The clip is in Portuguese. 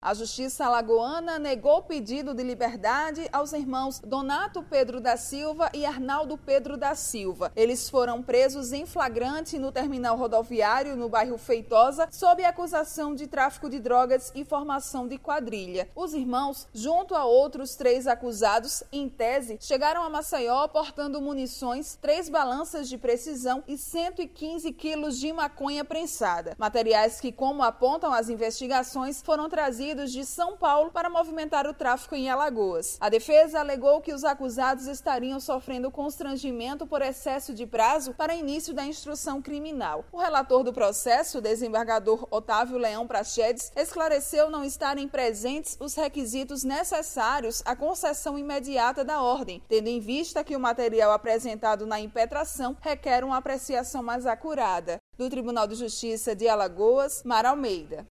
A Justiça alagoana negou o pedido de liberdade aos irmãos Donato Pedro da Silva e Arnaldo Pedro da Silva. Eles foram presos em flagrante no terminal rodoviário no bairro Feitosa, sob acusação de tráfico de drogas e formação de quadrilha. Os irmãos, junto a outros 3 acusados, em tese, chegaram a Maceió portando munições, 3 balanças de precisão e 115 quilos de maconha prensada. Materiais que, como apontam as investigações, foram trazidos de São Paulo para movimentar o tráfico em Alagoas. A defesa alegou que os acusados estariam sofrendo constrangimento por excesso de prazo para início da instrução criminal. O relator do processo, o desembargador Otávio Leão Prachedes, esclareceu não estarem presentes os requisitos necessários à concessão imediata da ordem, tendo em vista que o material apresentado na impetração requer uma apreciação mais acurada. Do Tribunal de Justiça de Alagoas, Mara Almeida.